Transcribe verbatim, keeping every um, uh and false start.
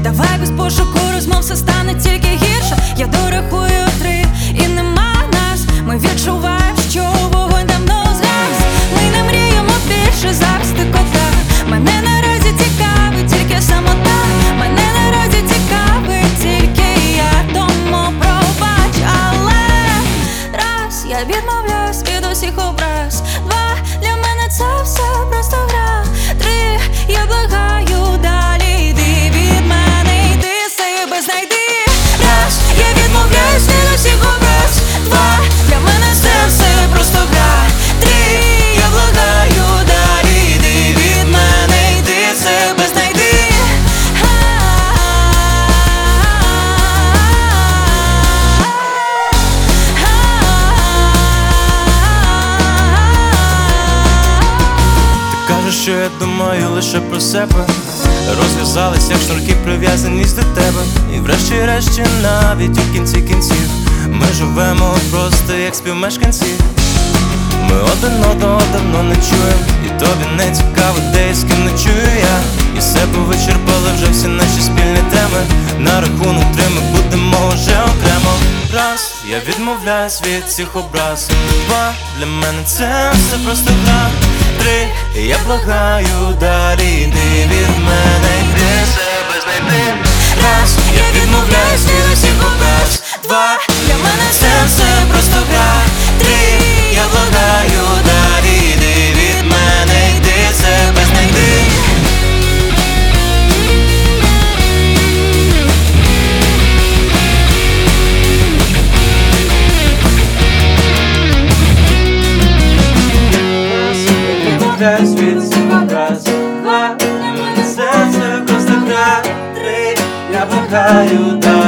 Давай без пошуку розмов, все стане тільки гірше. Я дорахую три і нема нас. Ми відчуваємо, що вогонь давно згас. Ми не мріємо більше завжди кота. Мене наразі цікавить тільки самота. Мене наразі цікавить тільки я. Тому пробач, але раз я відмовляюсь від усіх образ. Два, для мене це все просто гра. Три, я благаю, далі йди від мене, йди, себе знайди. Раз, я відмовляюсь від усіх образ. Два, для мене це все просто гра. Три, я благаю, далі йди від мене, йди, себе знайди. Що я думаю лише про себе. Розв'язались, як шнурки, прив'язаність до тебе. І врешті-решті навіть у кінці кінців ми живемо просто як співмешканці. Ми один одного давно не чуємо, і тобі не цікаво, де і з ким ночую я. І себе вичерпали вже всі наші спільні теми. На рахунок три ми будемо вже окремо. Раз, я відмовляюсь від цих образ. Два, для мене це все просто гра. Три, я благаю, далі йди від мене, йди, себе знайди. Раз, я відмовляюсь від усіх образ. Два, для мене це все просто гра. Три, я благаю, далі йди від мене, йди, себе знайди. Відмовляюсь від всіх образ. Два, для мене це все просто гра. Три, я благаю, далі